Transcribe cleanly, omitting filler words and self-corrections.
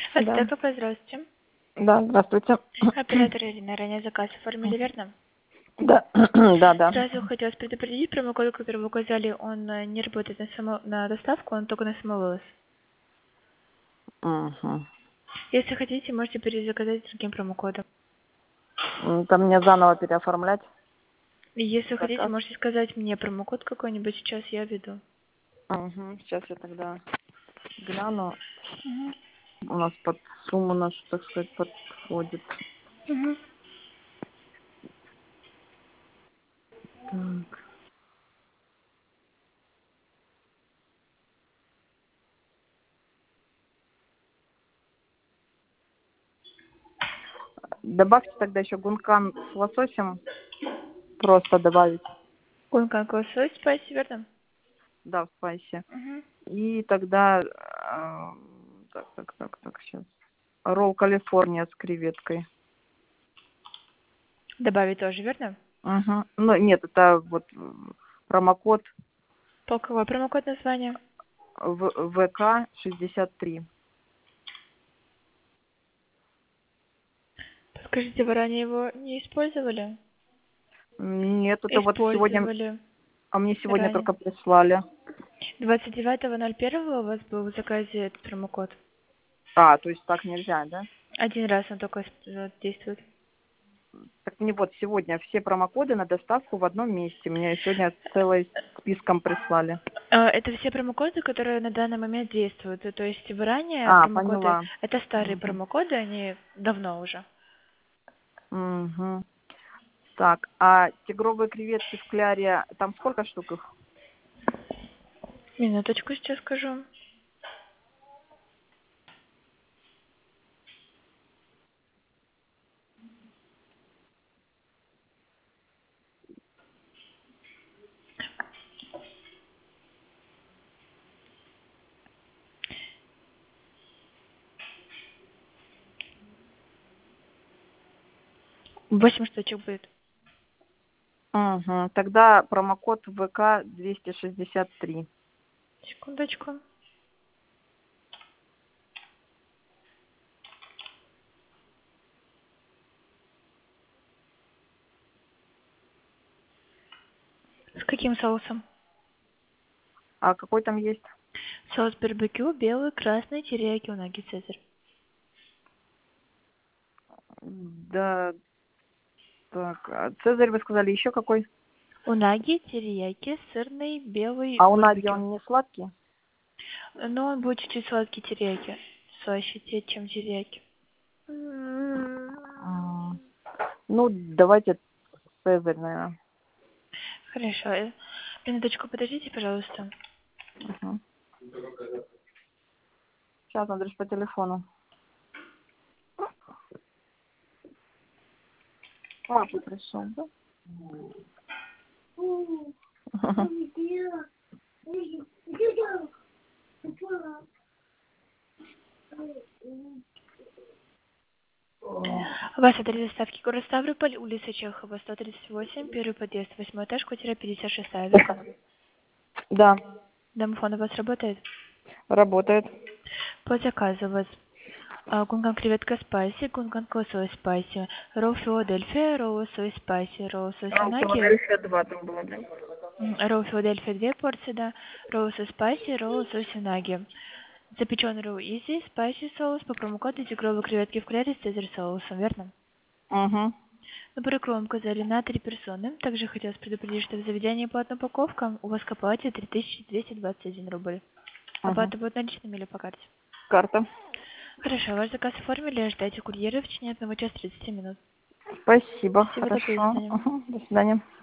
Да, КП, здравствуйте. да, здравствуйте. Оператор Ирина, ранее заказ оформили, верно? Да, да, да. Сразу хотелось предупредить, промокод, который вы указали, он не работает на доставку, он только на самовывоз. Мгм. Если хотите, можете перезаказать с другим промокодом. Там мне заново переоформлять И если хотите, заказ. можете сказать мне промокод какой-нибудь, сейчас я введу. Сейчас я тогда гляну. Угу. У нас под сумму нашу, так сказать, подходит. Угу. Так. Добавьте тогда еще гункан с лососем. Просто добавить. Он как лосось спайси, верно? Да, в спайсе. Угу. И тогда... так, сейчас. Ролл Калифорния с креветкой. Добавить тоже, верно? Угу. Ну, нет, это вот промокод По какой промокод название? ВК-63. Скажите, вы ранее его не использовали? Нет, это вот сегодня, Использовали а мне сегодня ранее. только прислали. 29.01 у вас был в заказе этот промокод. То есть так нельзя, да? Один раз он только действует. Так мне вот сегодня все промокоды на доставку в одном месте. Мне сегодня целым списком прислали. Это все промокоды, которые на данный момент действуют. То есть вы ранее промокоды, Поняла. это старые Угу. промокоды, они давно уже. Угу. Так, а тигровые креветки в кляре, там сколько штук их? Минуточку сейчас скажу. Восемь штучек будет. Угу. Тогда промокод ВК-263. Секундочку. С каким соусом? А какой там есть? Соус барбекю, белый, красный, терияки, унаги, цезарь. Да, так, Цезарь вы сказали, еще какой? Унаги, терияки, сырный, белый, А у Нади барбекю. он не сладкий? Но он будет чуть-чуть сладкий терияки. Слаще, чем терияки. А, Ну, давайте Цезарь, наверное. Хорошо. Минуточку, подождите, пожалуйста. Угу. Сейчас, Андрюш, по телефону. Папа пришел, да? У вас адрес доставки город Ставрополь, улица Чехова, 138, первый подъезд, 8 этаж, квартира 56, верно? Да, Домофон у вас работает? работает. По заказу у вас гунган креветка спайси, гунган лосось спайси, ролл Филадельфия, ролл лосось спайси, ролл лосось унаги, Филадельфия 2 там было, да? ролл Филадельфия 2 порции, да, ролл лосось спайси, ролл лосось унаги. Запеченный ролл изи, спайси соус по промокоду тигровые креветки в кляре с цезарь соусом, верно? Угу. Набор вы указали на 3 персоны. Также хотелось предупредить, что в заведении платная упаковка у вас к оплате 3221 рубль. Угу. Оплата будет наличными или по карте? Карта. Хорошо, ваш заказ оформили, ждайте курьера в течение 1 часа 30 минут. Спасибо, Всего доброго, до хорошо. свидания. Угу. До свидания.